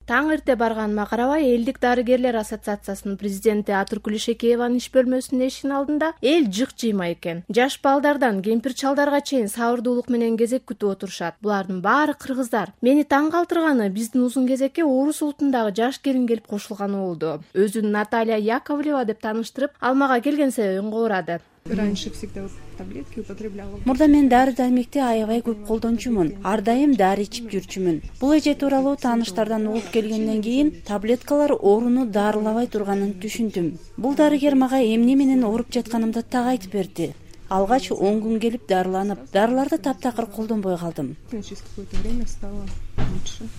Таң эрте барганыма карабай, элдик дарыгерлер ассоциациясынын президенти Атыркүл Ишекееванын иш бөлмөсүнүн эшигин алдында эл жык-жыйма экен. Жаш балдардан кемпир-чалдарга чейин сабырдуулук менен кезек күтүп отурушат. Булардын баары кыргыздар. Мени таң калтырганы биздин узун кезекке орус улутундагы жаш келин келип кошулганы болду. Өзүн Наталья Яковлева деп тааныштырып, алмага келген себебин кабарады. Раньше всегда таблетки употребляла. Мурда мен дары-дармекти аябай көп колдончумун. Ар дайым дары ичип жүрчүмүн. Бул эже тууралуу тааныштардан угуп келгенден кийин таблеткалар ооруну дарылабай турганын түшүндүм. Бул дарыгер мага эмне менен ооруп жатканымды так айтып берди. Алгач 10 күн келип дарыланып, дарыларды таптакыр колдонбой калдым. Через какое-то время стало лучше.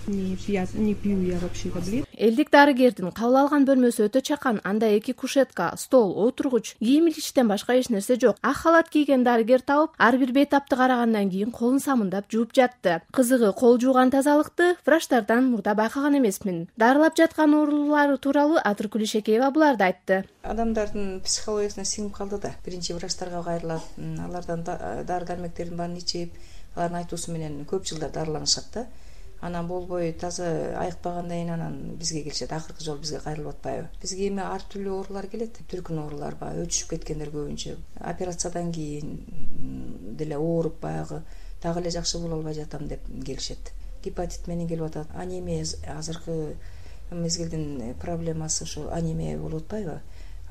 Не пью я вообще таблетки. Элдик дарыгердин кабыл алган бөлмөсү өтө чакан. Анда 2 кушетка, стол, отургуч, кийим илиштен башка эч нерсе жок. Ак халат кийген дарыгер табып, ар бир бейтапты карагандан кийин колун самындап жууп жатты. Кызыгы, кол жууган тазалыкты врачтардан мурда байкаган эмесмин. Дарылап жаткан оорулары тууралуу Атыркүл Ишекеева буларды айтты. Адамдардын психологиясына сиңип калды да. Биринчи врачтарга кайрылат, алардан дары-дармектердин баарын ичип, алардын айтуусу менен көп жылдар дарыланышат да. Анан болбой таза айыкпагандан кийин анан бизге келишет. Акыркы жолу бизге кайрылып атпайбы? Бизге эми ар түрлүү оорулар келет. Түркүн оорулар бар, өчүшүп кеткендер көбүнчө. Операциядан кийин деле ооруп баягы дагы эле жакшы боло албай жатам деп келишет. Гепатит менен келип атат. Анемия азыркы мезгилдин проблемасы ошо анемия болуп атпайбы?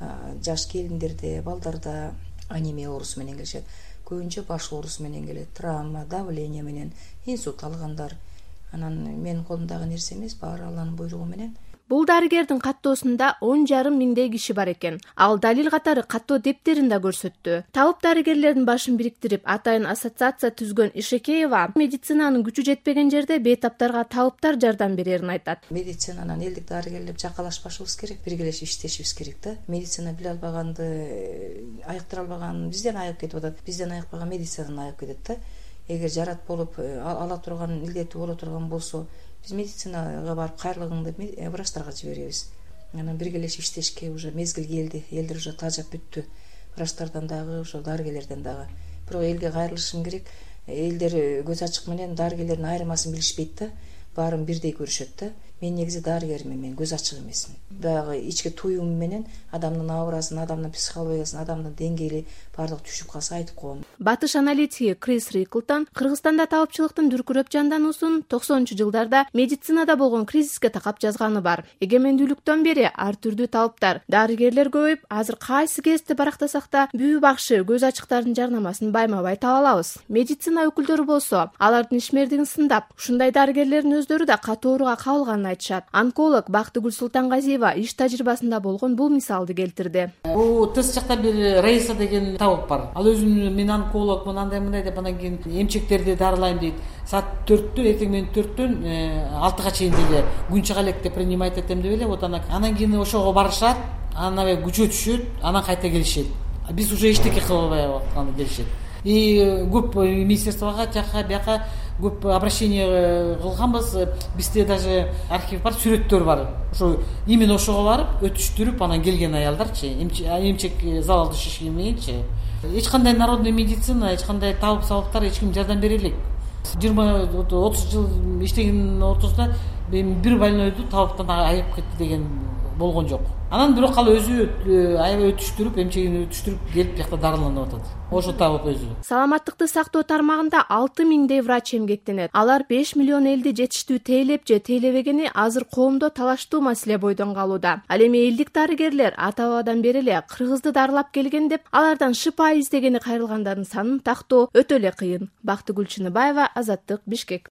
Жаш келиндерде, балдарда анемия оорусу менен келишет. Көбүнчө баш оорусу менен келет. Травма, давление менен, инсульт алгандар. Анан менин колумдагы нерсе эмес, баары Алланын буйругу менен. Бул дарыгердин каттоосунда 10,5 миңдей киши бар экен. Ал далил катары каттоо дептерин да көрсөттү. Табып дарыгерлердин башын бириктирип, атайын ассоциация түзгөн Ишекеева медицинанын күчү жетпеген жерде бейтаптарга табыптар жардам берерин айтат. Медицинанан элдик дарыгерлер жакалашпашыбыз керек, биргелешип иштешибиз керек да. Медицина биле албаганды, айыктыра албаган бизден айыгып кетип атат. Бизден айыкпаган медицинадан айыгып кетет да. Эгер жарат болуп ала турган, илдети боло турган болсо, биз медицинага барып кайрылгыңды врачтарга жиберебиз. Анан биргелешип иштешке уже мезгил келди. Элдер уже тажап бүттү. Врачтардан дагы, ошо дарыгерлерден дагы. Бирок элге кайрылышым керек. Элдер көз ачык менен дарыгерлердин айырмасын билишпейт да. Баарын бирдей көрүшөт да. Мен негизи дарыгермин, мен көз ачык эмесмин. Баягы ички туюм менен адамдын аурасын, адамдын психологиясын, адамдын деңгээли баардык түшүп калса айтып коем. Батыш аналитиги Крис Риклтон Кыргызстанда табыпчылыктын дүркүрөп жандануусун 90-жылдарда медицинада болгон кризиске такап жазганы бар. Эгемендүүлүктөн бери ар түрдүү табыптар, дарыгерлер көбөйүп, азыр кайсы кезди барактасак да бүү бакшы, көз ачыктардын жарнамасын байма-бай таба алабыз. Медицина өкүлдөрү болсо, алардын ишмердигин сындап, ушундай дарыгерлердин өздөрү да катууруга кабылганын айтышат. Онколог Бактыгүл Султангазиева иш тажрыйбасында болгон бул мисалды келтирди. Бул тест жакта бир Раиса деген табып бар. Ал өзүн мен онколог, мындай деп анан кийин эмчектерди дарылайм дейт. Саат 4-төн, эртең менен 4-төн 6-га чейин деле күн чыга электе принимать этем деп эле. Вот анан кийин ошого барышат, анан күчө түшөт, анан кайта келишет. Биз уже эчтеке кыла албай атканын келишет. И көп министерствого жака бияка көп обращение кылганбыз. Бизде даже архив бар, сүрөттөр бар. Ошо именно ошого барып өтүштүрүп анан келген аялдарчы, эмчек залалды шишкен мененчи. Эч кандай народный медицина, эч кандай табып сабыптар эч ким жардам бере элек. 20-30 жыл иштеген ортосунда бир больнойду табыптан айыгып кетти деген болгон жок. Анан бирок ал өзү аябай өтүштүрүп, эмчегин өтүштүрүп келип бияқта дарыланып атат. Ошо табып өзү. Саламаттыкты сактоо тармагында 6 миңдей врач эмгектенет. Алар 5 миллион элди жетиштүү тейлеп же тейлебегени азыр коомдо талаштуу маселе бойдон калууда. Ал эми элдик дарыгерлер ата бабадан бери эле кыргызды дарылап келген деп, алардан шыпа издегени кайрылгандардын санын тактоо өтө эле кыйын. Бактыгүл Чыныбаева, Азаттык, Бишкек.